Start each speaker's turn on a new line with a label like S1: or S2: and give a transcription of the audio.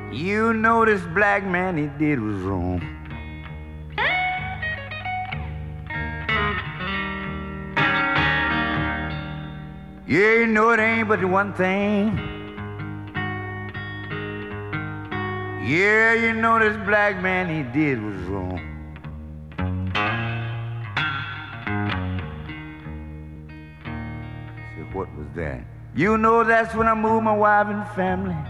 S1: You know this black man he did was wrong. Yeah, you know it ain't but the one thing. Yeah, you know this black man he did was wrong. I said, what was that? You know that's when I moved my wife and family